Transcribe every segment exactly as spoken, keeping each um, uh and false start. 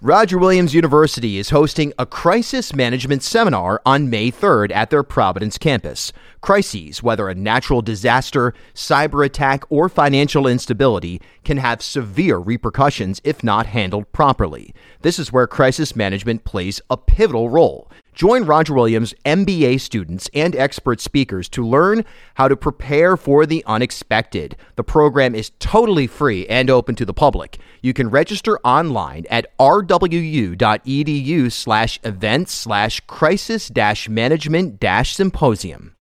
Roger Williams University is hosting a crisis management seminar on May third at their Providence campus. Crises, whether a natural disaster, cyber attack, or financial instability, can have severe repercussions if not handled properly. This is where crisis management plays a pivotal role. Join Roger Williams M B A students and expert speakers to learn how to prepare for the unexpected. The program is totally free and open to the public. You can register online at rwu.edu slash events slash crisis dash management dash symposium.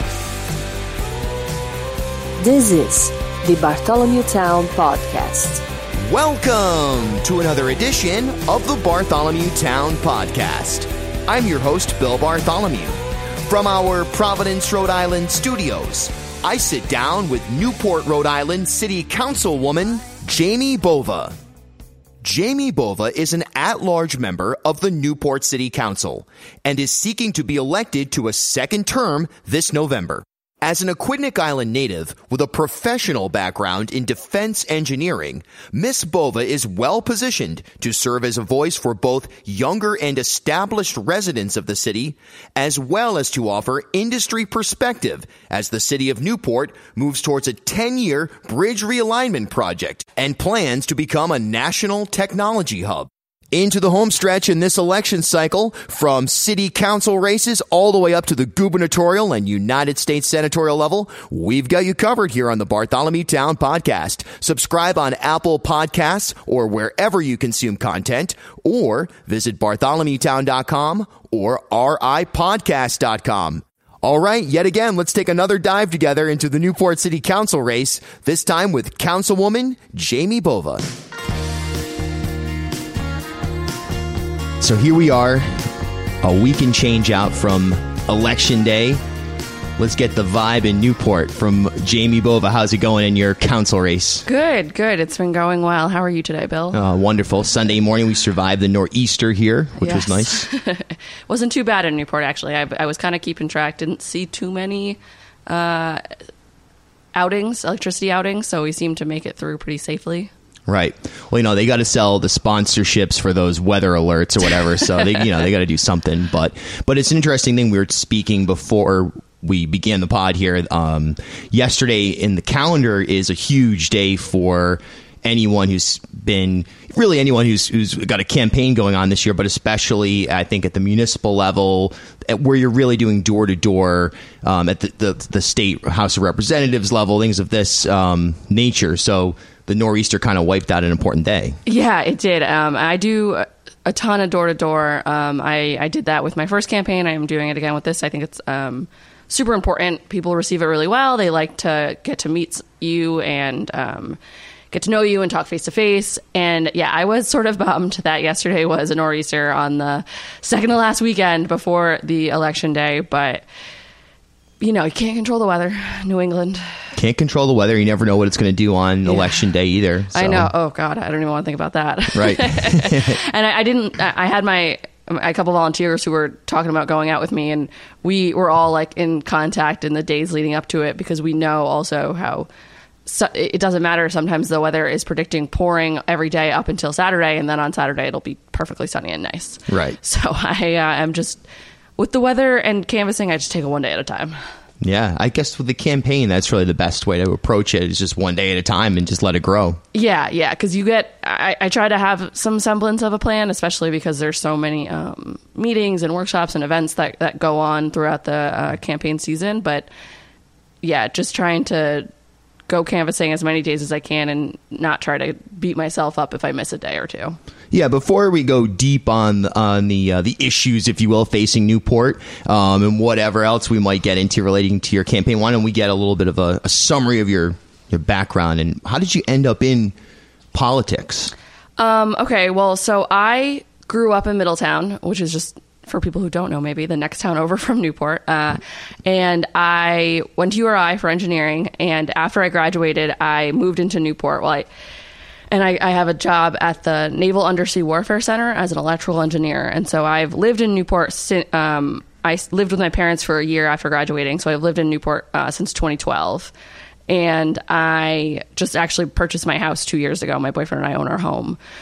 This is the Bartholomew Town Podcast. Welcome to another edition of the Bartholomew Town Podcast. I'm your host, Bill Bartholomew. From our Providence, Rhode Island studios, I sit down with Newport, Rhode Island City Councilwoman Jamie Bova. Jamie Bova is an at-large member of the Newport City Council and is seeking to be elected to a second term this November. As an Aquidneck Island native with a professional background in defense engineering, Miz Bova is well positioned to serve as a voice for both younger and established residents of the city, as well as to offer industry perspective as the city of Newport moves towards a ten-year bridge realignment project and plans to become a national technology hub. Into the home stretch in this election cycle, from city council races all the way up to the gubernatorial and United States senatorial level, we've got you covered here on the Bartholomew Town Podcast. Subscribe on Apple Podcasts or wherever you consume content, or visit bartholomew town dot com or r i podcast dot com. All right, yet again, let's take another dive together into the Newport City Council race, this time with Councilwoman Jamie Bova. So here we are, a week and change out from Election Day. Let's get the vibe in Newport from Jamie Bova. How's it going in your council race? Good, good. It's been going well. How are you today, Bill? Uh, wonderful. Sunday morning, we survived the nor'easter here, which yes. was nice. Wasn't too bad in Newport, actually. I, I was kind of keeping track. Didn't see too many uh, outings, electricity outings, so we seemed to make it through pretty safely. Right. Well, you know, they got to sell the sponsorships for those weather alerts or whatever. So they, you know, they got to do something. But, but it's an interesting thing. We were speaking before we began the pod here. Um, yesterday in the calendar is a huge day for anyone who's been really anyone who's who's got a campaign going on this year, but especially I think at the municipal level, at where you're really doing door to door at the, the the state House of Representatives level, things of this um, nature. So the nor'easter kind of wiped out an important day. Yeah, it did. Um, I do a ton of door to door. I I did that with my first campaign. I am doing it again with this. I think it's um, super important. People receive it really well. They like to get to meet you and um, get to know you and talk face to face. And yeah, I was sort of bummed that yesterday was a nor'easter on the second to last weekend before the election day. But, you know, you can't control the weather. New England. Can't control the weather. You never know what it's going to do on yeah. election day either. So. I know. Oh, God. I don't even want to think about that. Right. And I, I didn't, I had my, a couple volunteers who were talking about going out with me, and we were all like in contact in the days leading up to it, because we know also how so, it doesn't matter. Sometimes the weather is predicting pouring every day up until Saturday, and then on Saturday it'll be perfectly sunny and nice. Right. So I uh, am just, with the weather and canvassing, I just take it one day at a time. Yeah, I guess with the campaign, that's really the best way to approach it, is just one day at a time and just let it grow. Yeah, yeah, because you get, I, I try to have some semblance of a plan, especially because there's so many um, meetings and workshops and events that, that go on throughout the uh, campaign season. But yeah, just trying to go canvassing as many days as I can and not try to beat myself up if I miss a day or two. Yeah, before we go deep on on the uh, the issues, if you will, facing Newport um, and whatever else we might get into relating to your campaign, why don't we get a little bit of a, a summary of your, your background and how did you end up in politics? Um, okay, well, so I grew up in Middletown, which is just, for people who don't know, maybe the next town over from Newport. Uh, and I went to U R I for engineering. And after I graduated, I moved into Newport. Well, I, and I, I have a job at the Naval Undersea Warfare Center as an electrical engineer. And so I've lived in Newport. Since, um, I lived with my parents for a year after graduating. So I've lived in Newport uh, since twenty twelve. And I just actually purchased my house two years ago. My boyfriend and I own our home.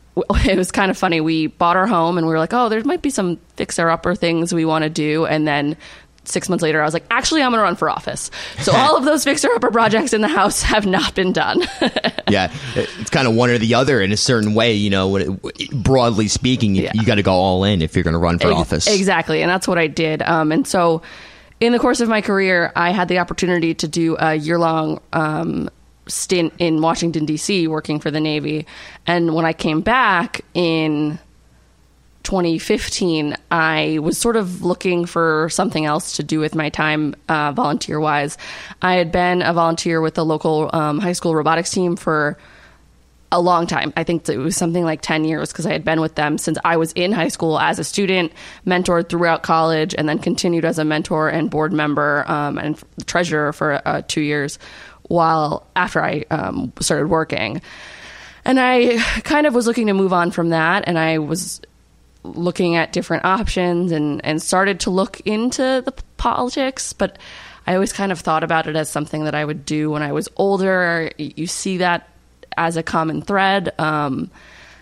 it was kind of funny. We bought our home and we were like, oh, there might be some fixer-upper things we want to do. And then six months later, I was like, actually, I'm going to run for office. So all of those fixer-upper projects in the house have not been done. Yeah, it's kind of one or the other in a certain way. You know, when it, broadly speaking, you, Yeah. you got to go all in if you're going to run for Ex- office. Exactly. And that's what I did. Um, and so in the course of my career, I had the opportunity to do a year-long um, stint in Washington, D C, working for the Navy. And when I came back in twenty fifteen, I was sort of looking for something else to do with my time uh, volunteer-wise. I had been a volunteer with the local um, high school robotics team for a long time. I think it was something like ten years because I had been with them since I was in high school as a student, mentored throughout college, and then continued as a mentor and board member um, and treasurer for uh, two years while after I um, started working. And I kind of was looking to move on from that, and I was looking at different options and, and started to look into the politics, but I always kind of thought about it as something that I would do when I was older. You see that as a common thread. Um,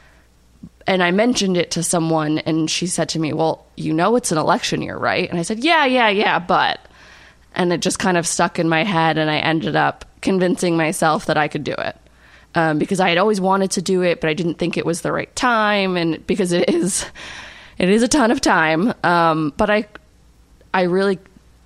and I mentioned it to someone and she said to me, well, you know, it's an election year, right? And I said, yeah, yeah, yeah, but, and it just kind of stuck in my head and I ended up convincing myself that I could do it. Um, because I had always wanted to do it, but I didn't think it was the right time. And because it is, it is a ton of time. Um, but I, I really,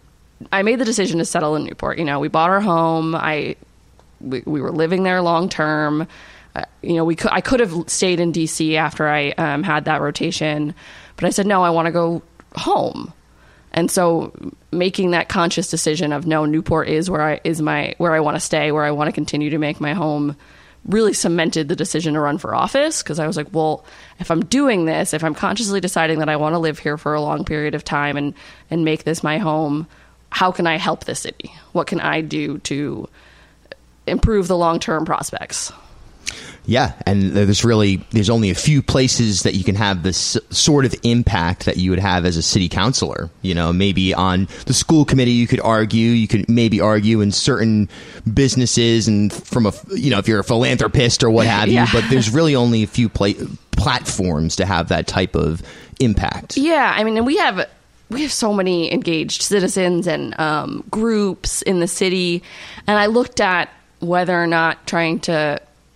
I made the decision to settle in Newport. You know, we bought our home. I, We, we were living there long term. Uh, you know, we could, I could have stayed in D C after I um, had that rotation, but I said, no, I want to go home. And so making that conscious decision of no, Newport is where I is my where I want to stay, where I want to continue to make my home, really cemented the decision to run for office. Because I was like, well, if I'm doing this, if I'm consciously deciding that I want to live here for a long period of time and and make this my home, how can I help the city? What can I do to improve the long-term prospects? Yeah, and there's really there's only a few places that you can have this sort of impact that you would have as a city councilor. You know, maybe on the school committee you could argue, you could maybe argue in certain businesses and from a you know if you're a philanthropist or what have Yeah. you. But there's really only a few pla- platforms to have that type of impact. Yeah, I mean, and we have we have so many engaged citizens and um, groups in the city, and I looked at whether or not trying to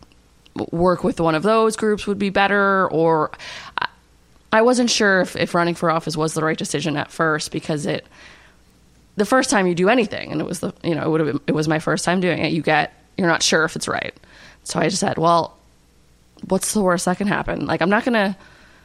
work with one of those groups would be better, or I wasn't sure if, if running for office was the right decision at first, because it, the first time you do anything, and it was the, you know, it would have been, it was my first time doing it, you get, you're not sure if it's right. So I just said, well, what's the worst that can happen? Like, I'm not going to,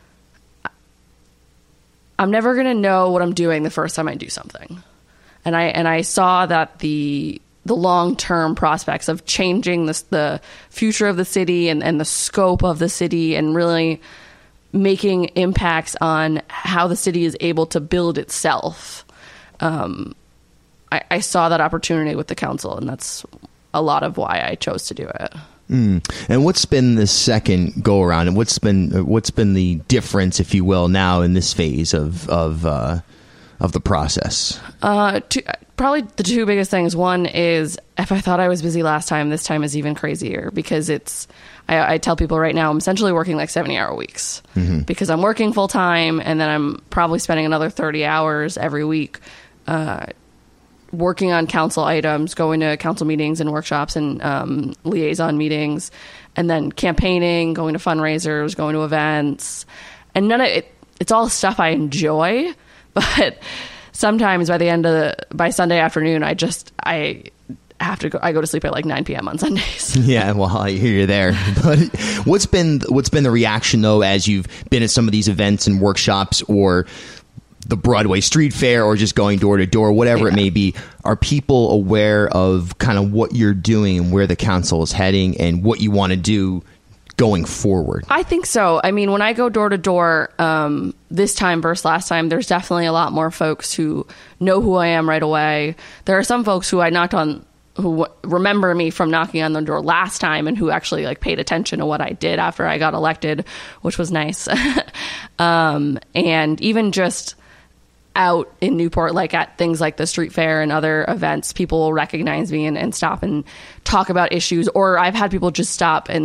I'm never going to know what I'm doing the first time I do something. And I, and I saw that the, the long-term prospects of changing this, the future of the city and, and the scope of the city and really making impacts on how the city is able to build itself. Um, I, I saw that opportunity with the council, and that's a lot of why I chose to do it. Mm. And what's been the second go around, and what's been what's been the difference, if you will, now in this phase of of uh, of the process? Uh, two, probably the two biggest things. One is, if I thought I was busy last time, this time is even crazier, because it's, I, I tell people right now, I'm essentially working like seventy hour weeks, mm-hmm. because I'm working full time, and then I'm probably spending another thirty hours every week uh, working on council items, going to council meetings and workshops and um, liaison meetings, and then campaigning, going to fundraisers, going to events. And none of it, it's all stuff I enjoy, but sometimes by the end of the, by Sunday afternoon, I just, I have to go, I go to sleep at like nine p.m. on Sundays. Yeah, well, I hear you there. But what's been, what's been the reaction, though, as you've been at some of these events and workshops, or the Broadway Street Fair, or just going door to door, whatever yeah. it may be? Are people aware of kind of what you're doing and where the council is heading and what you want to do going forward? I think so. I mean, when I go door to door, um, this time versus last time, there's definitely a lot more folks who know who I am right away. There are some folks who I knocked on, who remember me from knocking on the door last time, and who actually like paid attention to what I did after I got elected, which was nice. um, and even just out in Newport, like at things like the street fair and other events, people will recognize me and, and stop and talk about issues. Or I've had people just stop and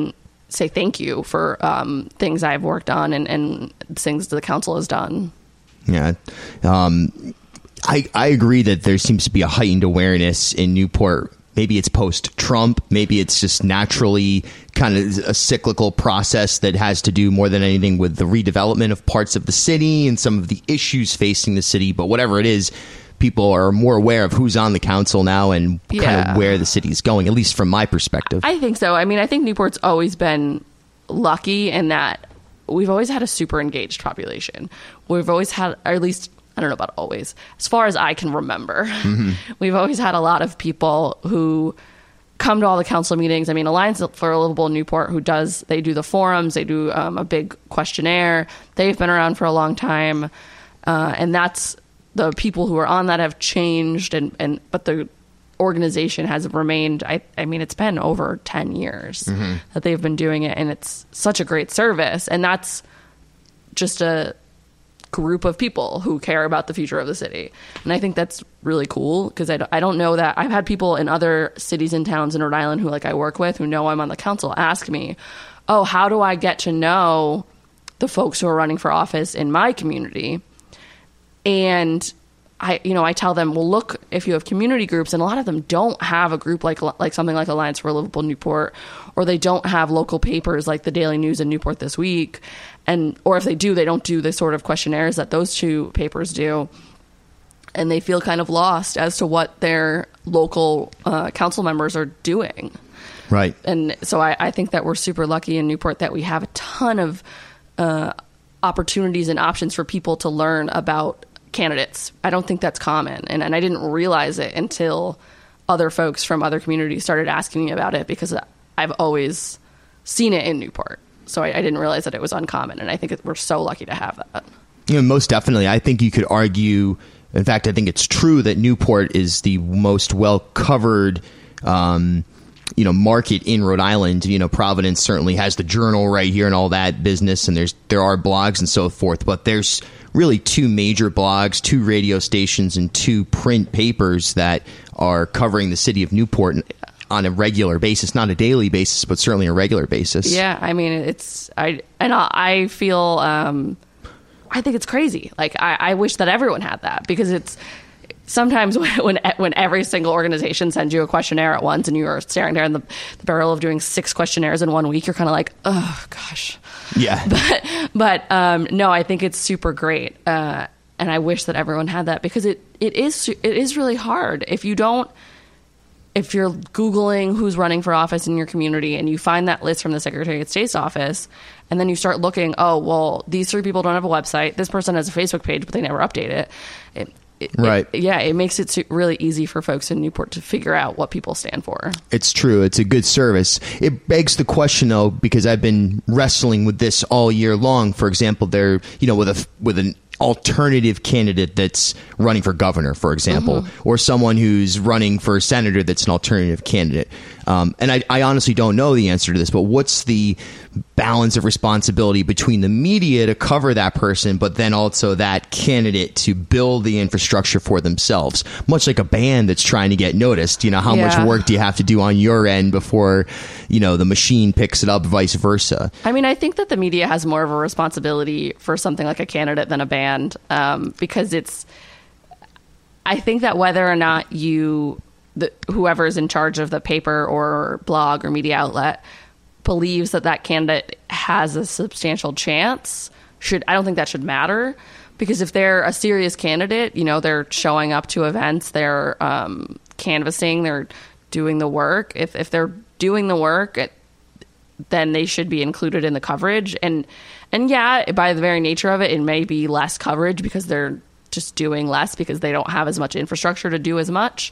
say thank you for um, things I've worked on and, and things the council has done. Yeah. Um, I, I agree that there seems to be a heightened awareness in Newport. Maybe it's post-Trump. Maybe it's just naturally kind of a cyclical process that has to do more than anything with the redevelopment of parts of the city and some of the issues facing the city. But whatever it is, people are more aware of who's on the council now and Yeah. kind of where the city's going, at least from my perspective. I think so. I mean, I think Newport's always been lucky in that we've always had a super engaged population. We've always had, or at least, I don't know about always, as far as I can remember, mm-hmm. we've always had a lot of people who come to all the council meetings. I mean, Alliance for a Livable Newport, who does, they do the forums, they do um, a big questionnaire. They've been around for a long time. Uh, and that's, the people who are on that have changed, and, and but the organization has remained, I, I mean, it's been over ten years mm-hmm. that they've been doing it, and it's such a great service. And that's just a group of people who care about the future of the city. And I think that's really cool, because I, I don't know that I've had people in other cities and towns in Rhode Island who like I work with, who know I'm on the council, ask me, oh, how do I get to know the folks who are running for office in my community? And I, you know, I tell them, well, look, if you have community groups, and a lot of them don't have a group like like something like Alliance for a Livable Newport, or they don't have local papers like the Daily News and Newport This Week, and or if they do, they don't do the sort of questionnaires that those two papers do, and they feel kind of lost as to what their local uh, council members are doing. Right. And so I, I think that we're super lucky in Newport that we have a ton of uh, opportunities and options for people to learn about candidates. I don't think that's common. And, and I didn't realize it until other folks from other communities started asking me about it, because I've always seen it in Newport. So I, I didn't realize that it was uncommon. And I think it, we're so lucky to have that. You know, most definitely. I think you could argue, in fact, I think it's true that Newport is the most well-covered um, you know, market in Rhode Island. You know, Providence certainly has the Journal right here and all that business, and there's there are blogs and so forth, but there's really two major blogs, two radio stations, and two print papers that are covering the city of Newport on a regular basis, not a daily basis, but certainly a regular basis. Yeah, I mean, it's I and I feel um, I think it's crazy. Like I, I wish that everyone had that, because it's sometimes when when every single organization sends you a questionnaire at once, and you are staring there in the, the barrel of doing six questionnaires in one week, you're kind of like, oh gosh. Yeah. But but um, no, I think it's super great, uh, and I wish that everyone had that, because it, it is it is really hard if you don't. If you're Googling who's running for office in your community and you find that list from the Secretary of State's office, and then you start looking, oh, well, these three people don't have a website. This person has a Facebook page, but they never update it. it It, right. It, yeah, it makes it really easy for folks in Newport to figure out what people stand for. It's true. It's a good service. It begs the question, though, because I've been wrestling with this all year long. For example, there, you know, with a with an alternative candidate that's running for governor, for example, mm-hmm. or someone who's running for senator that's an alternative candidate. Um, and I, I honestly don't know the answer to this, but what's the balance of responsibility between the media to cover that person, but then also that candidate to build the infrastructure for themselves? Much like a band that's trying to get noticed, you know, how yeah. much work do you have to do on your end before, you know, the machine picks it up, vice versa? I mean, I think that the media has more of a responsibility for something like a candidate than a band, um, because it's, I think that whether or not you, the, whoever is in charge of the paper or blog or media outlet believes that that candidate has a substantial chance, should I don't think that should matter, because if they're a serious candidate, you know, they're showing up to events, they're um, canvassing, they're doing the work. If if they're doing the work, it, then they should be included in the coverage. And and yeah, by the very nature of it, it may be less coverage because they're just doing less because they don't have as much infrastructure to do as much.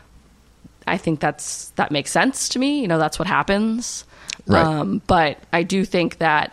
I think that's that makes sense to me. You know, that's what happens. Right. Um, but I do think that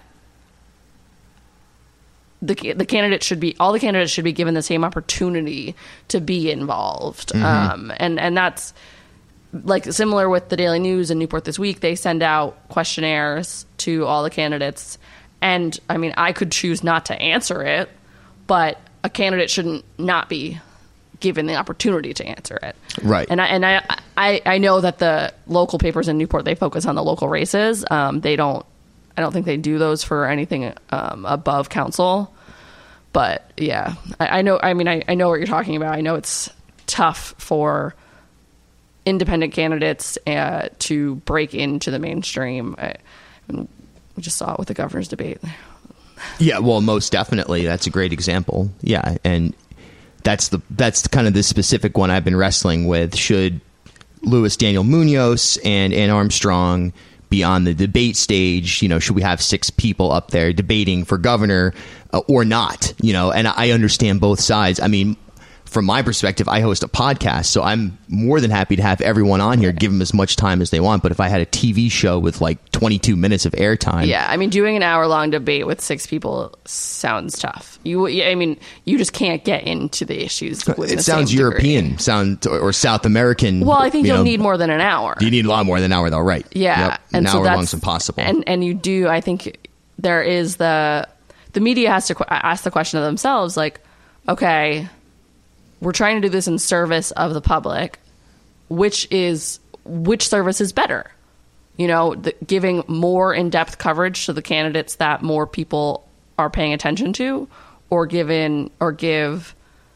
the the candidates should be all the candidates should be given the same opportunity to be involved. Mm-hmm. Um, and and that's like similar with the Daily News and Newport This Week. They send out questionnaires to all the candidates, and I mean, I could choose not to answer it, but a candidate shouldn't not be given the opportunity to answer it. Right. And I and I I, I know that the local papers in Newport, they focus on the local races. Um, they don't I don't think they do those for anything um, above council. But yeah, I, I know. I mean, I, I know what you're talking about. I know it's tough for independent candidates uh, to break into the mainstream. I, I mean, we just saw it with the governor's debate. Yeah, well, most definitely. That's a great example. Yeah, and that's the that's kind of the specific one I've been wrestling with. Should Luis Daniel Munoz and Ann Armstrong be on the debate stage? You know, should we have six people up there debating for governor uh, or not? You know, and I understand both sides. I mean, from my perspective, I host a podcast, so I'm more than happy to have everyone on here, give them as much time as they want. But if I had a T V show with like twenty-two minutes of airtime, yeah, I mean, doing an hour long debate with six people sounds tough. You, I mean, you just can't get into the issues. It sounds European, degree. sound or South American. Well, I think you you'll know, need more than an hour. You need a lot more than an hour, though, right? Yeah, yep. and an so hour that's long's impossible. And and you do. I think there is the the media has to qu- ask the question of themselves, like, okay, we're trying to do this in service of the public. Which is which service is better? You know, the, giving more in-depth coverage to the candidates that more people are paying attention to, or given or give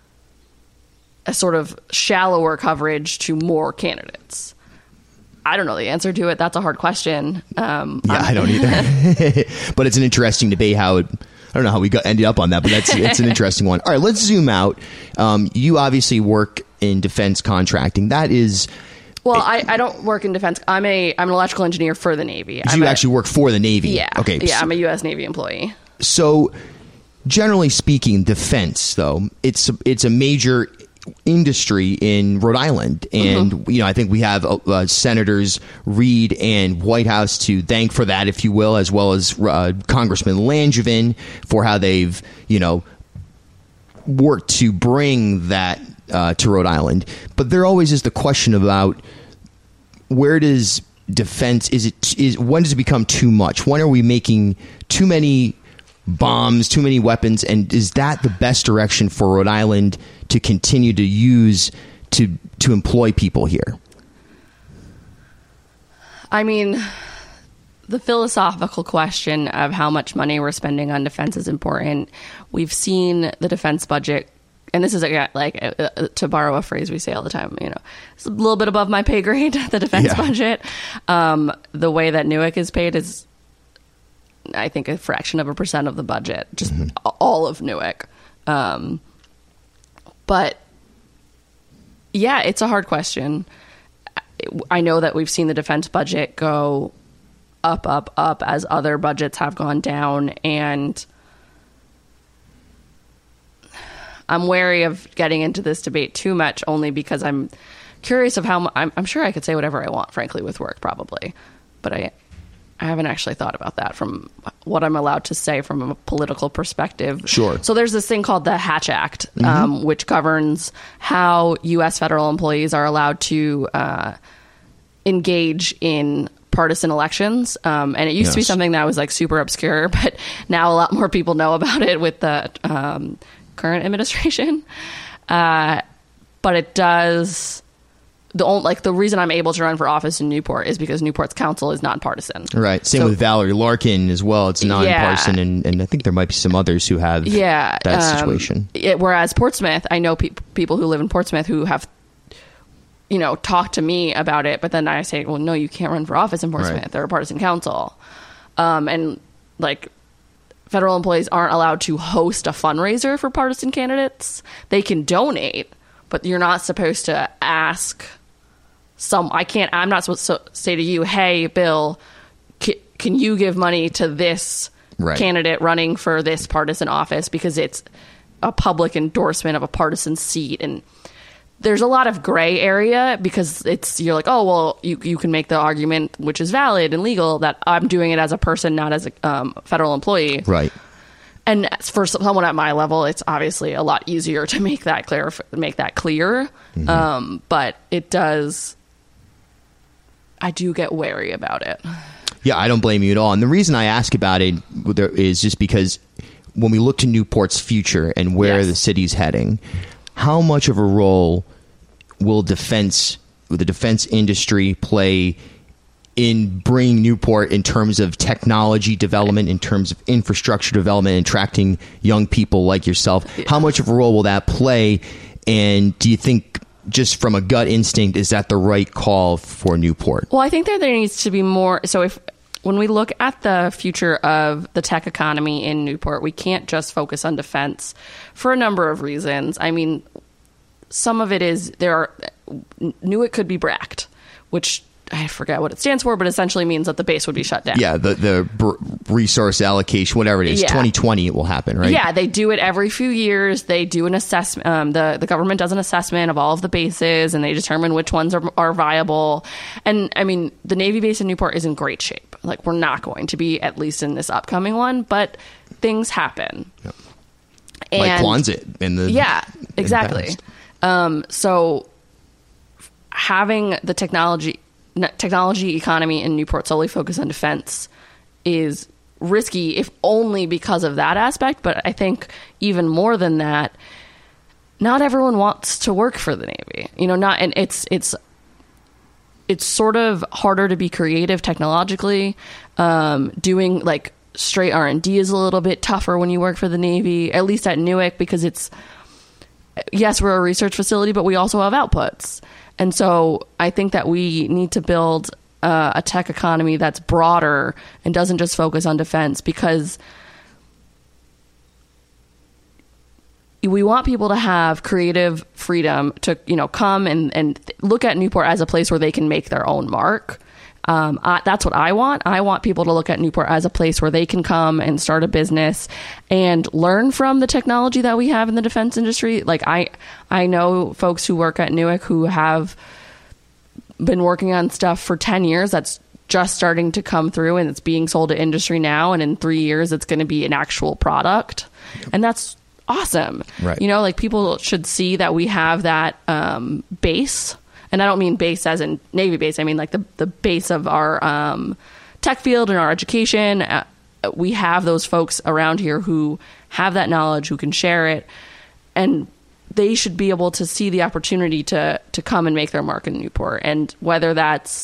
a sort of shallower coverage to more candidates. I don't know the answer to it. That's a hard question. Um, yeah, I'm, I don't either. But it's an interesting debate how it. I don't know how we got ended up on that, but that's it's an interesting one. All right, let's zoom out. Um, you obviously work in defense contracting. That is. Well, I, I don't work in defense. I'm a I'm an electrical engineer for the Navy. So I'm you a, actually work for the Navy. Yeah. Okay. Yeah, so, I'm a U S Navy employee. So, generally speaking, defense though it's it's a major industry in Rhode Island, and mm-hmm. you know I think we have uh, uh, Senators Reid and Whitehouse to thank for that, if you will, as well as uh, Congressman Langevin for how they've you know worked to bring that uh, to Rhode Island. But there always is the question about where does defense is it is when does it become too much? When are we making too many bombs, too many weapons, and is that the best direction for Rhode Island to continue to use to to employ people here? I mean, the philosophical question of how much money we're spending on defense is important. We've seen the defense budget, and this is like uh, to borrow a phrase we say all the time, you know, it's a little bit above my pay grade, the defense yeah. budget. Um, the way that Newark is paid is, I think, a fraction of a percent of the budget, just mm-hmm. all of Newark. Um, but yeah, it's a hard question. I know that we've seen the defense budget go up, up, up as other budgets have gone down. And I'm wary of getting into this debate too much, only because I'm curious of how I'm, I'm sure I could say whatever I want, frankly, with work, probably. But I, I haven't actually thought about that from what I'm allowed to say from a political perspective. Sure. So there's this thing called the Hatch Act, mm-hmm. um, which governs how U S federal employees are allowed to uh, engage in partisan elections. Um, and it used yes. to be something that was like super obscure, but now a lot more people know about it with the um, current administration. Uh, but it does... The only, like the reason I'm able to run for office in Newport is because Newport's council is nonpartisan. Right. Same so, with Valerie Larkin as well. It's nonpartisan, yeah. and, and I think there might be some others who have yeah, that um, situation. It, whereas Portsmouth, I know pe- people who live in Portsmouth who have, you know, talked to me about it, but then I say, well, no, you can't run for office in Portsmouth. Right. They're a partisan council, um, and like federal employees aren't allowed to host a fundraiser for partisan candidates. They can donate, but you're not supposed to ask. Some I can't. I'm not supposed to say to you, "Hey, Bill, can, can you give money to this right. candidate running for this partisan office?" Because it's a public endorsement of a partisan seat, and there's a lot of gray area because it's you're like, "Oh, well, you you can make the argument, which is valid and legal, that I'm doing it as a person, not as a um, federal employee." Right. And for someone at my level, it's obviously a lot easier to make that clear. Make that clear, mm-hmm. um, but it does. I do get wary about it. Yeah, I don't blame you at all. And the reason I ask about it is just because when we look to Newport's future and where yes. the city's heading, how much of a role will defense, will the defense industry play in bringing Newport in terms of technology development, in terms of infrastructure development, and attracting young people like yourself? How much of a role will that play? And do you think, just from a gut instinct, is that the right call for Newport? Well, I think that there needs to be more. So if when we look at the future of the tech economy in Newport, we can't just focus on defense for a number of reasons. I mean, some of it is there are Newick could be B R A C T, which I forget what it stands for, but essentially means that the base would be shut down. Yeah, the the br- resource allocation, whatever it is, yeah. twenty twenty it will happen, right? Yeah, they do it every few years. They do an assessment. Um, the, the government does an assessment of all of the bases, and they determine which ones are, are viable. And, I mean, the Navy base in Newport is in great shape. Like, we're not going to be, at least in this upcoming one, but things happen. Yep. And, like Quonset in the Yeah, exactly. In the um, so, having the technology... technology economy in Newport solely focused on defense is risky, if only because of that aspect. But I think even more than that, not everyone wants to work for the Navy. You know, not and it's it's it's sort of harder to be creative technologically. Um, doing like straight R and D is a little bit tougher when you work for the Navy, at least at Newick, because it's yes, we're a research facility, but we also have outputs. And so I think that we need to build uh, a tech economy that's broader and doesn't just focus on defense, because we want people to have creative freedom to, you know, come and, and look at Newport as a place where they can make their own mark. Um, I, that's what I want. I want people to look at Newport as a place where they can come and start a business and learn from the technology that we have in the defense industry. Like I, I know folks who work at Newick who have been working on stuff for ten years that's just starting to come through, and it's being sold to industry now. And in three years, it's going to be an actual product. And that's awesome. Right. You know, like people should see that we have that um, base. And I don't mean base as in Navy base. I mean like the, the base of our um, tech field and our education. Uh, we have those folks around here who have that knowledge, who can share it. And they should be able to see the opportunity to, to come and make their mark in Newport. And whether that's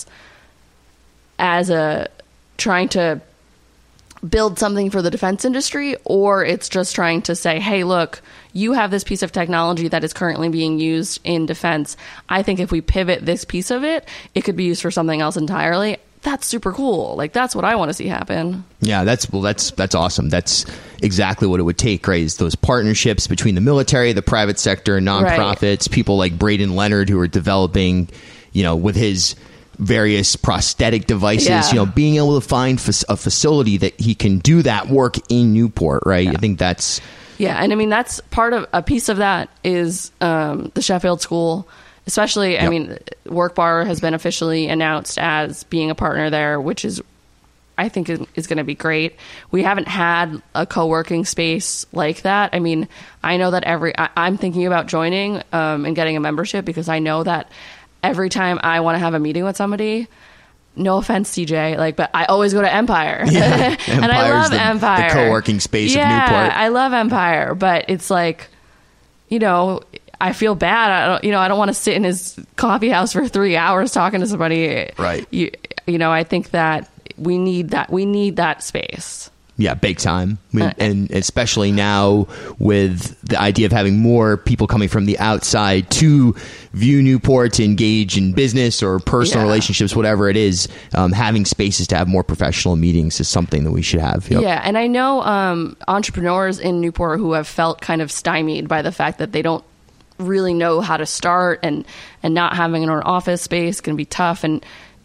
as a trying to build something for the defense industry, or it's just trying to say, hey, look, you have this piece of technology that is currently being used in defense. I think if we pivot this piece of it, it could be used for something else entirely. That's super cool. Like, that's what I want to see happen. Yeah, that's well, that's that's awesome. That's exactly what it would take, right? Is those partnerships between the military, the private sector, nonprofits, right. People like Braden Leonard who are developing, you know, with his various prosthetic devices, yeah. you know, being able to find fa- a facility that he can do that work in Newport, right? Yeah. I think that's... Yeah, and I mean, that's part of, a piece of that is um, the Sheffield School, especially, yep. I mean, WorkBar has been officially announced as being a partner there, which is, I think is, is going to be great. We haven't had a co-working space like that. I mean, I know that every, I, I'm thinking about joining um, and getting a membership, because I know that every time I want to have a meeting with somebody, no offense, C J, like, but I always go to Empire. Yeah, and I love the, Empire. The co-working space yeah, of Newport. I love Empire, but it's like, you know, I feel bad. I don't, you know, I don't want to sit in his coffee house for three hours talking to somebody. Right. You, you know, I think that we need that. We need that space. Yeah, big time. I mean, and especially now with the idea of having more people coming from the outside to view Newport, to engage in business or personal yeah. relationships, whatever it is, um, having spaces to have more professional meetings is something that we should have. Yep. Yeah, and I know um, entrepreneurs in Newport who have felt kind of stymied by the fact that they don't really know how to start, and, and not having an office space can be tough. And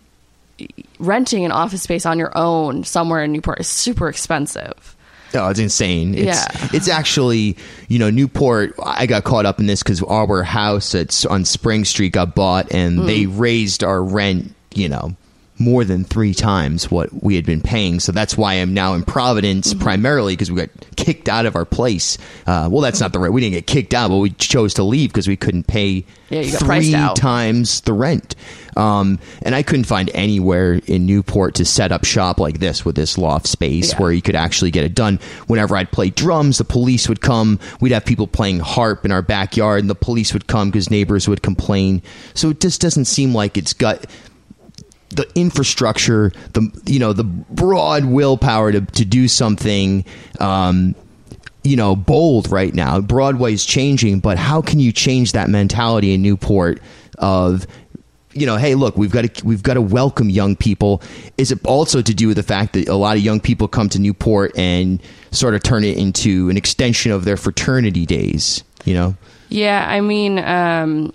renting an office space on your own somewhere in Newport is super expensive. Oh, it's insane. It's, yeah. It's actually, you know, Newport, I got caught up in this because our house at, on Spring Street got bought, and mm. they raised our rent, you know, more than three times what we had been paying. So that's why I'm now in Providence, mm-hmm. primarily because we got kicked out of our place. Uh, well, that's not the right. We didn't get kicked out, but we chose to leave because we couldn't pay yeah, you got three out. times the rent. Um, and I couldn't find anywhere in Newport to set up shop like this with this loft space yeah. where you could actually get it done. Whenever I'd play drums, the police would come. We'd have people playing harp in our backyard, and the police would come because neighbors would complain. So it just doesn't seem like it's got... the infrastructure, the you know the broad willpower to to do something, um, you know, bold right now. Broadway's changing, but how can you change that mentality in Newport of, you know, hey, look, we've got to we've got to welcome young people? Is it also to do with the fact that a lot of young people come to Newport and sort of turn it into an extension of their fraternity days? You know? Yeah, I mean, um,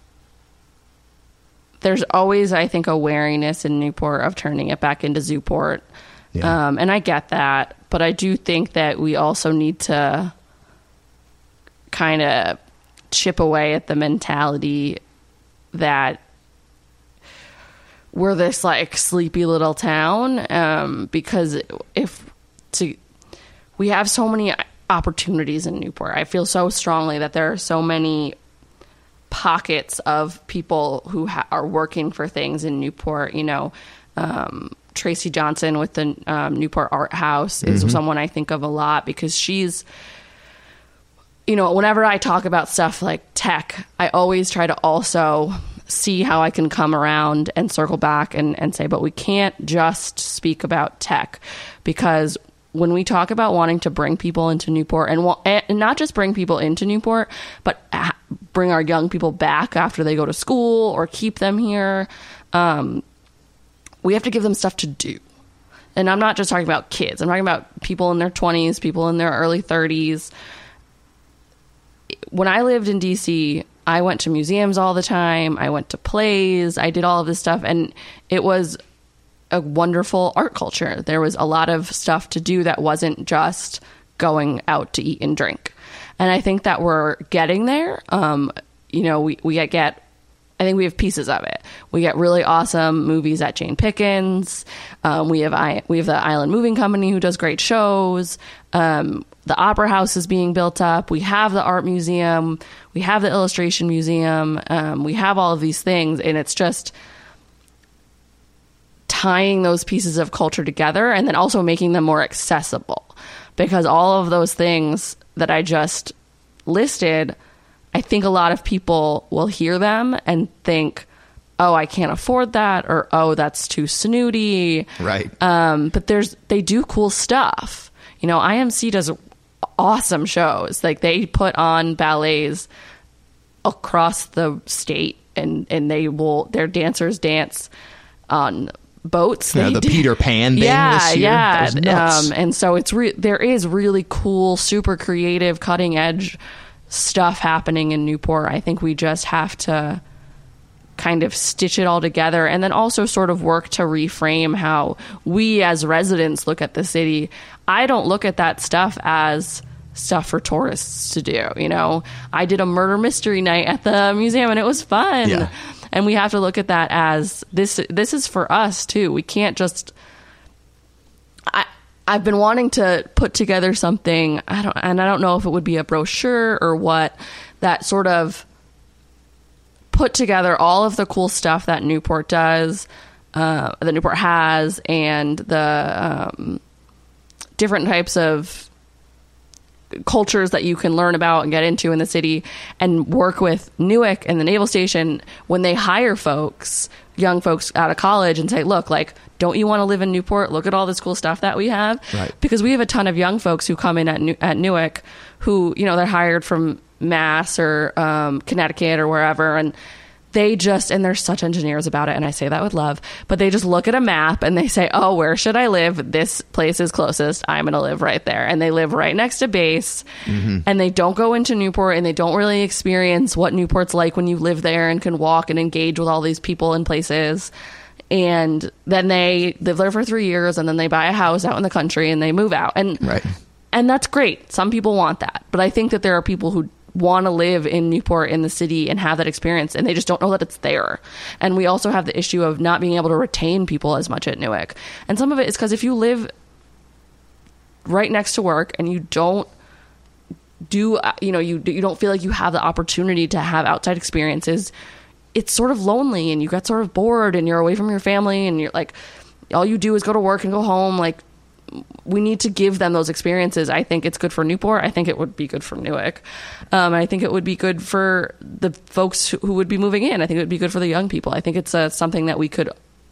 there's always, I think, a wariness in Newport of turning it back into Zooport. Yeah. Um, and I get that, but I do think that we also need to kind of chip away at the mentality that we're this like sleepy little town, um, because if to, we have so many opportunities in Newport. I feel so strongly that there are so many pockets of people who ha- are working for things in Newport. You know, um, Tracy Johnson with the um, Newport Art House is mm-hmm. someone I think of a lot, because she's, you know, whenever I talk about stuff like tech, I always try to also see how I can come around and circle back and, and say, but we can't just speak about tech, because when we talk about wanting to bring people into Newport, and, and not just bring people into Newport, but bring our young people back after they go to school or keep them here, um, we have to give them stuff to do. And I'm not just talking about kids. I'm talking about people in their twenties, people in their early thirties. When I lived in D C, I went to museums all the time. I went to plays. I did all of this stuff. And it was a wonderful art culture. There was a lot of stuff to do that wasn't just going out to eat and drink. And I think that we're getting there. Um, you know, we, we get, get, I think we have pieces of it. We get really awesome movies at Jane Pickens. Um, we have I, we have the Island Moving Company who does great shows. Um, the Opera House is being built up. We have the Art Museum. We have the Illustration Museum. Um, we have all of these things, and it's just tying those pieces of culture together and then also making them more accessible, because all of those things that I just listed, I think a lot of people will hear them and think, oh, I can't afford that, or, oh, that's too snooty. Right. Um, but there's, they do cool stuff. You know, I M C does awesome shows. Like, they put on ballets across the state, and, and they will, their dancers dance on boats. Yeah, the did. Peter Pan thing yeah, this year. Yeah, yeah. Um, and so it's re- there is really cool, super creative, cutting edge stuff happening in Newport. I think we just have to kind of stitch it all together, and then also sort of work to reframe how we as residents look at the city. I don't look at that stuff as stuff for tourists to do. You know, I did a murder mystery night at the museum, and it was fun. Yeah. And we have to look at that as this. This is for us too. We can't just. I I've been wanting to put together something. I don't, and I don't know if it would be a brochure or what, that sort of put together all of the cool stuff that Newport does, uh, that Newport has, and the um, different types of cultures that you can learn about and get into in the city, and work with Newark and the Naval Station when they hire folks, young folks out of college, and say, look, like, don't you want to live in Newport? Look at all this cool stuff that we have. Right. Because we have a ton of young folks who come in at New- at Newark who, you know, they're hired from Mass or um, Connecticut or wherever, and they just, and they're such engineers about it, and I say that with love, but they just look at a map and they say, oh, where should I live? This place is closest. I'm going to live right there. And they live right next to base, mm-hmm. and they don't go into Newport, and they don't really experience what Newport's like when you live there and can walk and engage with all these people and places. And then they live there for three years, and then they buy a house out in the country, and they move out. And, right. and that's great. Some people want that. But I think that there are people who want to live in Newport, in the city, and have that experience, and they just don't know that it's there. And we also have the issue of not being able to retain people as much at Newark. And some of it is because if you live right next to work and you don't do, you know, you you don't feel like you have the opportunity to have outside experiences, it's sort of lonely, and you get sort of bored, and you're away from your family, and you're like, all you do is go to work and go home. Like, we need to give them those experiences. I think it's good for Newport. I think it would be good for Newark. Um, I think it would be good for the folks who would be moving in. I think it would be good for the young people. I think it's uh, something that we could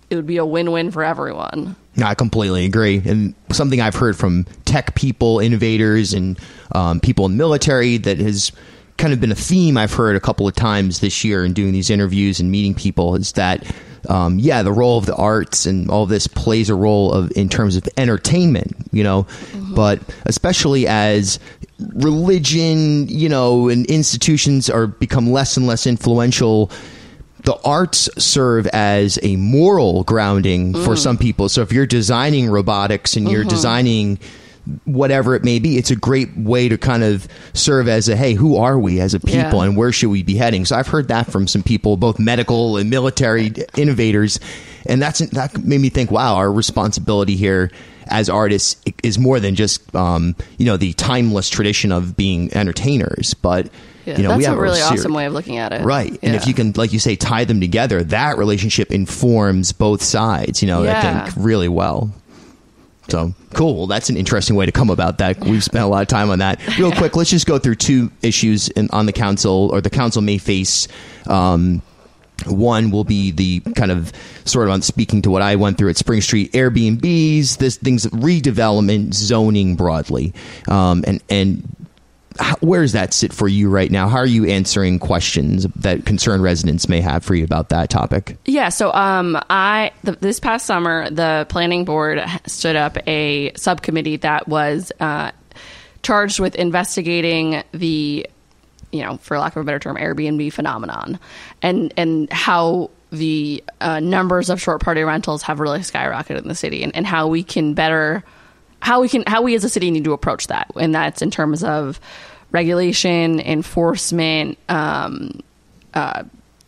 it would be a win-win for everyone. No, I completely agree. And something I've heard from tech people, innovators, and um, people in the military that has kind of been a theme I've heard a couple of times this year in doing these interviews and meeting people is that, um, yeah, the role of the arts and all of this plays a role of in terms of entertainment, you know, mm-hmm. but especially as religion, you know, and institutions are become less and less influential, the arts serve as a moral grounding mm. for some people. So if you're designing robotics and you're mm-hmm. designing whatever it may be, it's a great way to kind of serve as a, hey, who are we as a people yeah. and where should we be heading? So I've heard that from some people, both medical and military innovators. And that's that made me think, wow, our responsibility here as artists is more than just, um, you know, the timeless tradition of being entertainers, but yeah, you know, that's we have a really a awesome way of looking at it. Right. Yeah. And if you can, like you say, tie them together, that relationship informs both sides, you know, yeah. I think really well. So cool. Well, that's an interesting way to come about that. We've spent a lot of time on that. Real quick, let's just go through two issues in, on the council, or the council may face. Um, one will be the kind of sort of on speaking to what I went through at Spring Street, Airbnbs, this things, redevelopment, zoning broadly. Um, and, and how, where does that sit for you right now? How are you answering questions that concerned residents may have for you about that topic? Yeah, so um, I th- this past summer, the planning board stood up a subcommittee that was uh, charged with investigating the, you know, for lack of a better term, Airbnb phenomenon, and and how the uh, numbers of short party rentals have really skyrocketed in the city, and, and how we can better. How we can, how we as a city need to approach that, and that's in terms of regulation, enforcement, um, uh,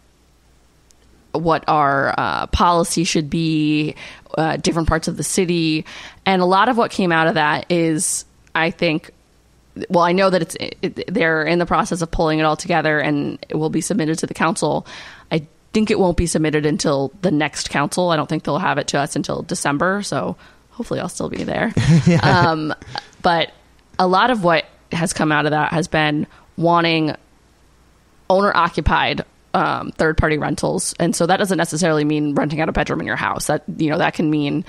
what our uh, policy should be, uh, different parts of the city, and a lot of what came out of that is, I think, well, I know that it's it, they're in the process of pulling it all together, and it will be submitted to the council. I think it won't be submitted until the next council. I don't think they'll have it to us until December, so. Hopefully I'll still be there. yeah. um, but a lot of what has come out of that has been wanting owner-occupied um, third-party rentals. And so that doesn't necessarily mean renting out a bedroom in your house. That, you know, that can mean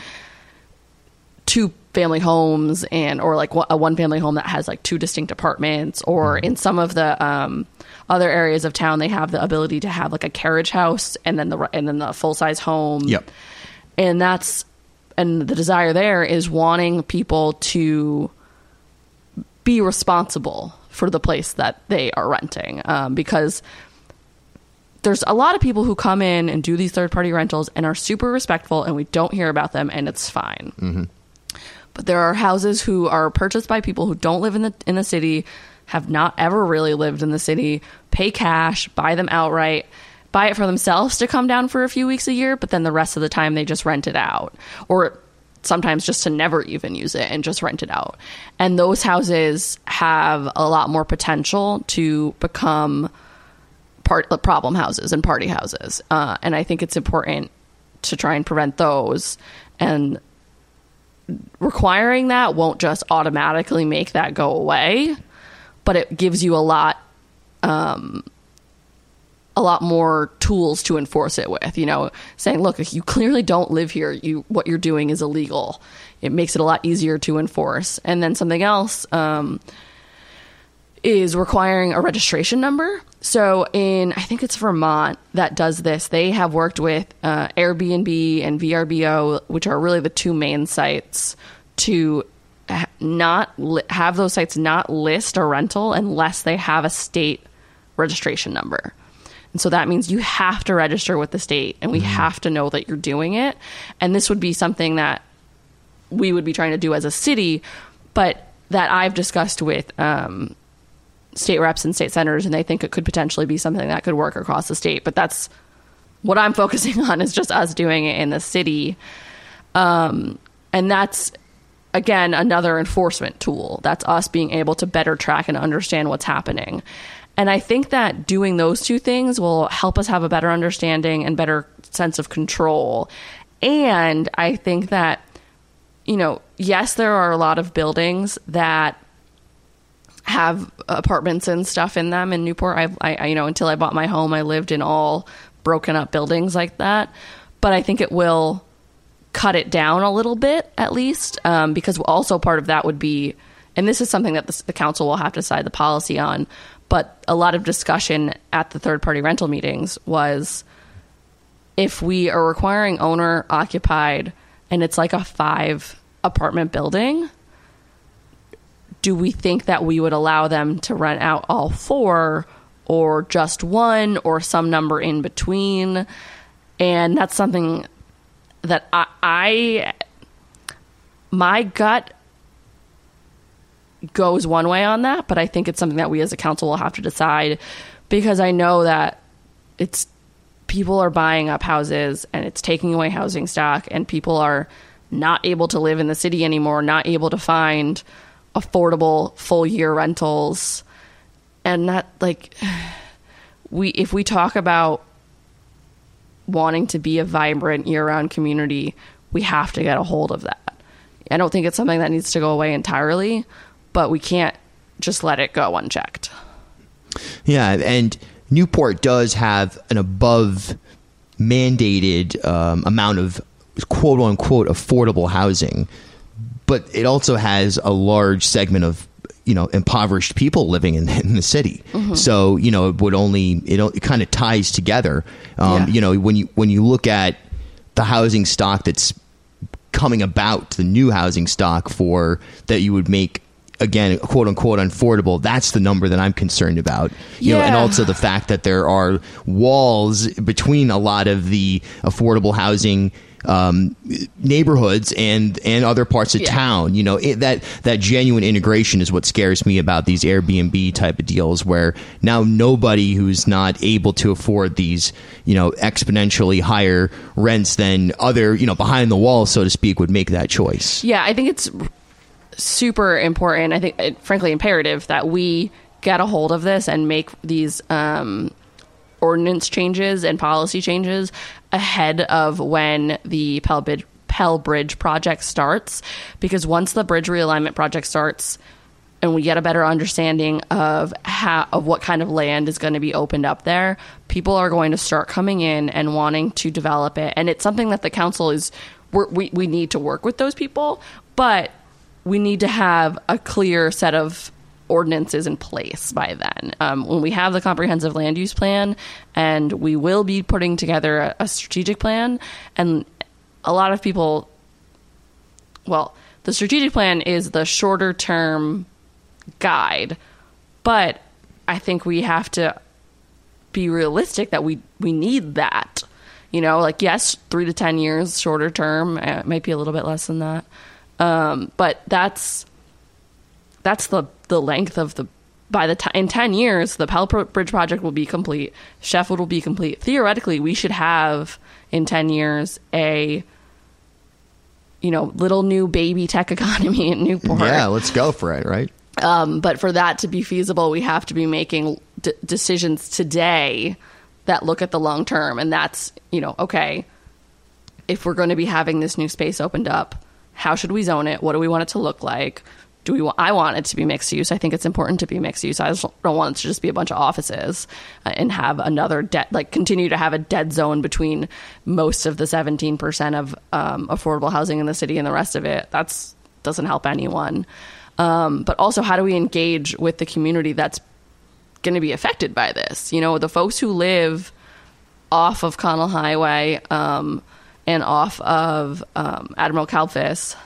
two-family homes and or like a one-family home that has like two distinct apartments. Or in some of the um, other areas of town, they have the ability to have like a carriage house and then the and then the full-size home. Yep. And that's And the desire there is wanting people to be responsible for the place that they are renting. Um, because there's a lot of people who come in and do these third-party rentals and are super respectful, and we don't hear about them, and it's fine. Mm-hmm. But there are houses who are purchased by people who don't live in the in the city, have not ever really lived in the city, pay cash, buy them outright, buy it for themselves to come down for a few weeks a year, but then the rest of the time they just rent it out, or sometimes just to never even use it and just rent it out. And those houses have a lot more potential to become part problem houses and party houses. Uh, and I think it's important to try and prevent those, and requiring that won't just automatically make that go away, but it gives you a lot, um, a lot more tools to enforce it with, you know, saying, look, if you clearly don't live here, you, what you're doing is illegal. It makes it a lot easier to enforce. And then something else, um, is requiring a registration number. So in, I think it's Vermont that does this. They have worked with, uh, Airbnb and V R B O, which are really the two main sites, to ha- not li- have those sites not list a rental unless they have a state registration number. And so that means you have to register with the state, and we mm-hmm. have to know that you're doing it. And this would be something that we would be trying to do as a city, but that I've discussed with um, state reps and state senators, and they think it could potentially be something that could work across the state. But that's what I'm focusing on, is just us doing it in the city. Um, and that's, again, another enforcement tool. That's us being able to better track and understand what's happening. And I think that doing those two things will help us have a better understanding and better sense of control. And I think that, you know, yes, there are a lot of buildings that have apartments and stuff in them in Newport. I've, I, I, you know, until I bought my home, I lived in all broken up buildings like that. but I think it will cut it down a little bit, at least, um, because also part of that would be, and this is something that the, the council will have to decide the policy on, but a lot of discussion at the third-party rental meetings was, if we are requiring owner-occupied and it's like a five-apartment building, do we think that we would allow them to rent out all four or just one or some number in between? And that's something that I, I my gut goes one way on that, but I think it's something that we as a council will have to decide, because I know that it's people are buying up houses and it's taking away housing stock, and people are not able to live in the city anymore, not able to find affordable full year rentals. And that, like, we if we talk about wanting to be a vibrant year-round community, we have to get a hold of that. I don't think it's something that needs to go away entirely, but we can't just let it go unchecked. Yeah, and Newport does have an above mandated um, amount of quote-unquote affordable housing, but it also has a large segment of, you know, impoverished people living in, in the city. Mm-hmm. So, you know, it would only, it, it kind of ties together. Um, yeah. You know, when you, when you look at the housing stock that's coming about, the new housing stock for that you would make, again, quote unquote, affordable, that's the number that I'm concerned about. You yeah. know, and also the fact that there are walls between a lot of the affordable housing um, neighborhoods and, and other parts of yeah. town. You know, it, that, that genuine integration is what scares me about these Airbnb type of deals, where now nobody who's not able to afford these, you know, exponentially higher rents than other, you know, behind the wall, so to speak, would make that choice. Yeah, I think it's super important, I think, it, frankly, imperative that we get a hold of this and make these um, ordinance changes and policy changes ahead of when the Pell Bridge, Pell Bridge project starts. Because once the bridge realignment project starts and we get a better understanding of how of what kind of land is going to be opened up there, people are going to start coming in and wanting to develop it. And it's something that the council is, we're, we we need to work with those people, but we need to have a clear set of ordinances in place by then. Um, when we have the comprehensive land use plan, and we will be putting together a, a strategic plan, and a lot of people, well, the strategic plan is the shorter term guide, but I think we have to be realistic that we, we need that. You know, like, yes, three to ten years shorter term, uh, it might be a little bit less than that. Um, but that's that's the the length of the, by the time, in ten years, the Pell Bridge project will be complete. Sheffield will be complete. Theoretically, we should have in ten years a, you know, little new baby tech economy in Newport. Yeah, let's go for it, right? Um, but for that to be feasible, we have to be making d- decisions today that look at the long term. And that's, you know, okay, if we're going to be having this new space opened up, how should we zone it? What do we want it to look like? Do we want, I want it to be mixed use. I think it's important to be mixed use. I don't want it to just be a bunch of offices uh, and have another dead, like continue to have a dead zone between most of the seventeen percent of um, affordable housing in the city and the rest of it. That's doesn't help anyone. Um, but also, how do we engage with the community that's going to be affected by this? You know, the folks who live off of Connell Highway um, and off of um, Admiral Kalfas.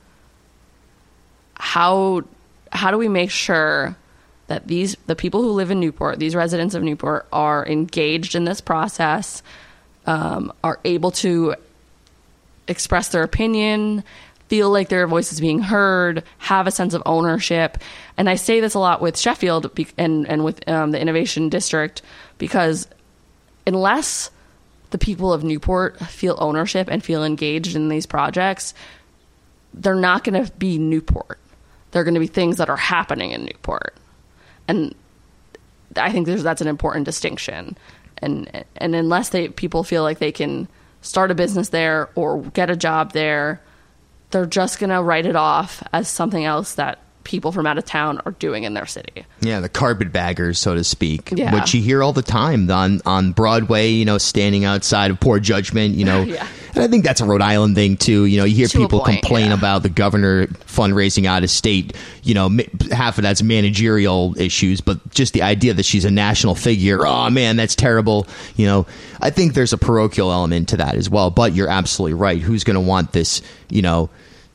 How how do we make sure that these the people who live in Newport, these residents of Newport, are engaged in this process, um, are able to express their opinion, feel like their voice is being heard, have a sense of ownership? And I say this a lot with Sheffield and and with um, the Innovation District, because unless the people of Newport feel ownership and feel engaged in these projects, they're not going to be Newport. They're going to be things that are happening in Newport. And I think there's, that's an important distinction. And and unless they people feel like they can start a business there or get a job there, they're just going to write it off as something else that people from out of town are doing in their city. Yeah, the carpetbaggers, so to speak, Yeah. which you hear all the time on on Broadway, you know, standing outside of Poor Judgment, you know. Yeah. And I think that's a Rhode Island thing, too. You know, you hear To a people point, complain yeah. about the governor fundraising out of state. You know, ma- half of that's managerial issues, but just the idea that she's a national figure, oh, man, that's terrible. You know, I think there's a parochial element to that as well. But you're absolutely right. Who's going to want this, you know,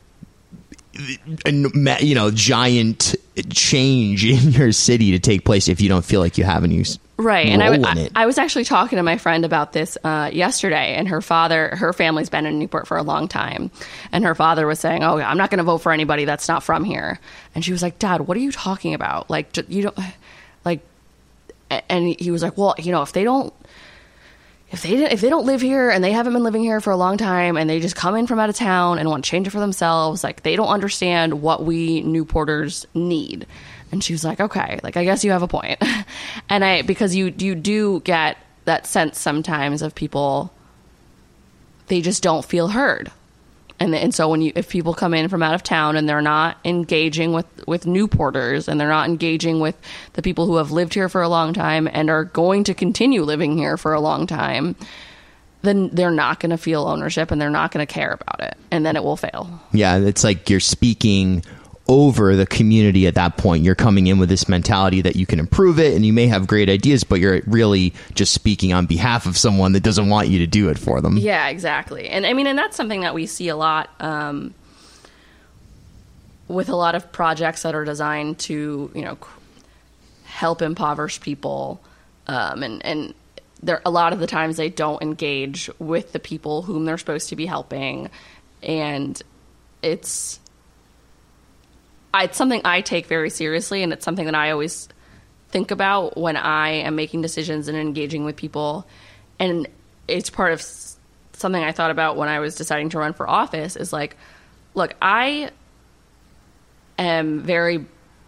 you know, giant change in your city to take place if you don't feel like you have any Right. role And I, in I, it? I was actually talking to my friend about this uh, yesterday, and her father, her family's been in Newport for a long time. And her father was saying, oh, I'm not going to vote for anybody that's not from here. And she was like, Dad, what are you talking about? Like, j- you don't, like, and he was like, well, you know, if they don't, if they if they don't live here and they haven't been living here for a long time and they just come in from out of town and want to change it for themselves, like they don't understand what we Newporters need. And she was like, okay, like I guess you have a point. And I because you you do get that sense sometimes of people, they just don't feel heard. And and so when you if people come in from out of town and they're not engaging with, with Newporters and they're not engaging with the people who have lived here for a long time and are going to continue living here for a long time, then they're not going to feel ownership and they're not going to care about it. And then it will fail. Yeah, it's like you're speaking over the community at that point. You're coming in with this mentality that you can improve it and you may have great ideas, but you're really just speaking on behalf of someone that doesn't want you to do it for them. Yeah, exactly. And I mean, and that's something that we see a lot um, with a lot of projects that are designed to, you know, help impoverished people. Um, and, and there, a lot of the times they don't engage with the people whom they're supposed to be helping. And it's, I, it's something I take very seriously, and it's something that I always think about when I am making decisions and engaging with people. And it's part of something I thought about when I was deciding to run for office is like, look, I am very,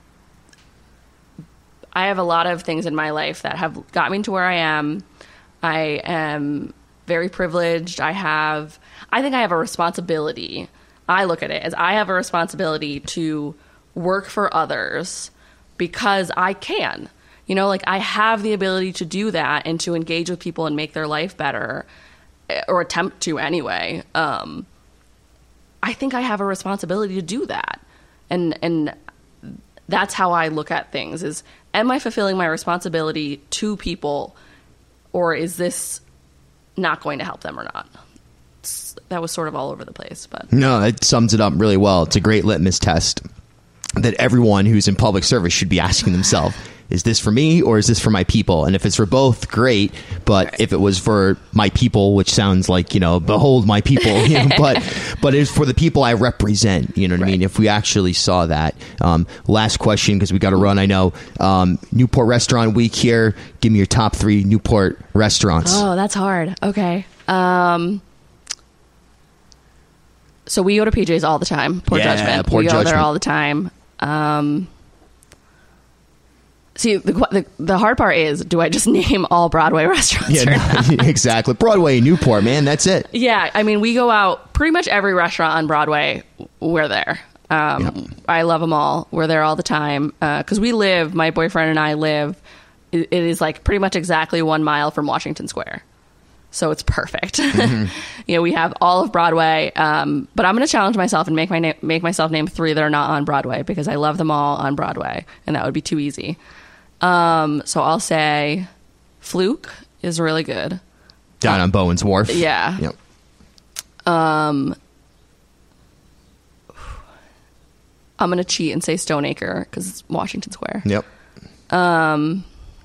I have a lot of things in my life that have got me to where I am. I am very privileged. I have, I think I have a responsibility. I look at it as I have a responsibility to work for others because I can, you know, like I have the ability to do that and to engage with people and make their life better, or attempt to anyway. Um, I think I have a responsibility to do that. And, and that's how I look at things is, am I fulfilling my responsibility to people, or is this not going to help them or not? It's, that was sort of all over the place, but No, that sums it up really well. It's a great litmus test that everyone who's in public service should be asking themselves, is this for me or is this for my people? And if it's for both, great. But right. If it was for my people, which sounds like, you know, behold my people, you know, but but it's for the people I represent, you know what right. I mean? If we actually saw that. Um, last question, because we got to run, I know. Um, Newport Restaurant Week here. Give me your top three Newport restaurants. Oh, that's hard. Okay. Um, so we go to P J's all the time. Poor yeah, Judgment. Poor we go Judgment. there all the time. Um, see, the, the the hard part is, do I just name all Broadway restaurants? Yeah, no, exactly. Broadway, Newport, man, that's it. Yeah, I mean, we go out pretty much every restaurant on Broadway. We're there. Um, Yep. I love them all. We're there all the time because we live. My boyfriend and I live. It, it is like pretty much exactly one mile from Washington Square. So it's perfect. Mm-hmm. You know, we have all of Broadway, um, but I'm going to challenge myself and make my na- make myself name three that are not on Broadway because I love them all on Broadway, and that would be too easy. Um, so I'll say Fluke is really good. Down on Bowen's Wharf. Yeah. Yep. Um, I'm going to cheat and say Stoneacre because it's Washington Square. Yep. Um,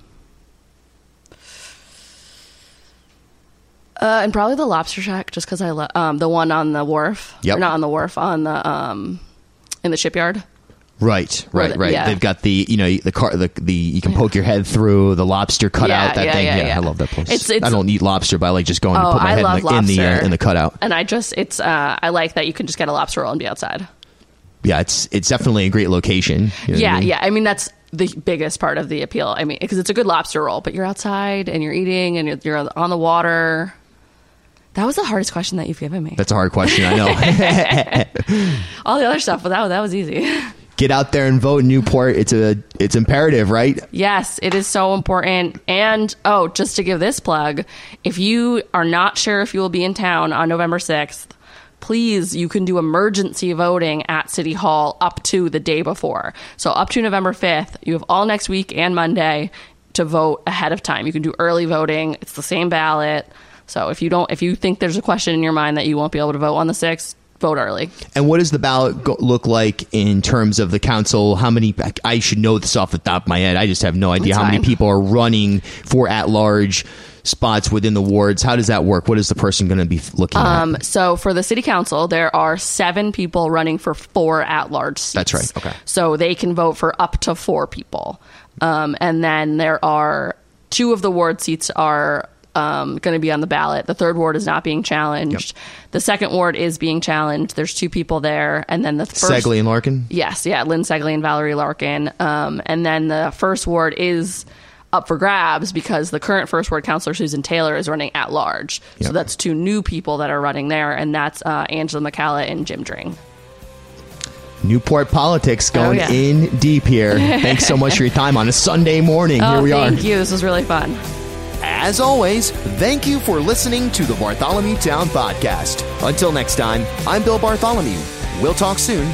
Uh, and probably the Lobster Shack, just because I love um, the one on the wharf. Yep. Or not on the wharf, on the um, in the shipyard. Right, right, the, right. yeah. They've got the, you know, the car, the, the you can poke your head through the lobster cutout. Yeah, that yeah, thing, yeah, yeah, yeah. I love that place. It's- it's- I don't eat lobster, but I like just going Oh, and put my I head love in the, in the uh, lobster. in the cutout. And I just, it's, uh, I like that you can just get a lobster roll and be outside. Yeah, it's it's definitely a great location. You know what Yeah, I mean? yeah. I mean, that's the biggest part of the appeal. I mean, because it's a good lobster roll, but you're outside and you're eating and you're, you're on the water. That was the hardest question that you've given me. That's a hard question, I know. All the other stuff, but that, that was easy. get out there and vote in Newport. It's a it's imperative, right? Yes, it is so important. And, oh, just to give this plug, if you are not sure if you will be in town on November sixth, please, you can do emergency voting at City Hall up to the day before. So up to November fifth, you have all next week and Monday to vote ahead of time. You can do early voting. It's the same ballot. So if you don't, if you think there's a question in your mind that you won't be able to vote on the sixth, vote early. And what does the ballot go, look like in terms of the council? How many, I should know this off the top of my head. I just have no idea That's how fine. many people are running for at-large spots within the wards. How does that work? What is the person going to be looking Um, at? so for the city council, there are seven people running for four at-large seats. That's right. Okay. So they can vote for up to four people. Um, and then there are two of the ward seats are um, going to be on the ballot. The third ward is not being challenged. Yep. The second ward is being challenged. There's two people there. And then the first... Segley and Larkin? Yes. Yeah. Lynn Segley and Valerie Larkin. Um, and then the first ward is up for grabs because the current first ward councilor, Susan Taylor, is running at large. Yep. So that's two new people that are running there. And that's uh, Angela McCalla and Jim Dring. Newport politics going oh, yeah. in deep here. Thanks so much for your time on a Sunday morning. Oh, here we thank are. you. This was really fun. As always, thank you for listening to the Bartholomew Town Podcast. Until next time, I'm Bill Bartholomew. We'll talk soon.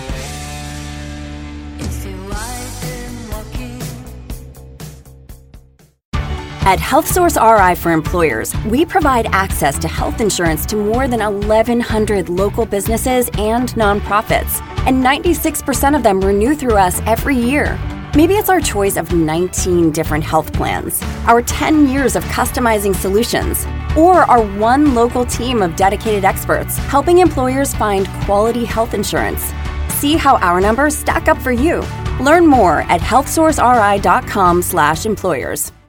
At HealthSource R I for Employers, we provide access to health insurance to more than eleven hundred local businesses and nonprofits, and ninety-six percent of them renew through us every year. Maybe it's our choice of nineteen different health plans, our ten years of customizing solutions, or our one local team of dedicated experts helping employers find quality health insurance. See how our numbers stack up for you. Learn more at health source r i dot com slash employers.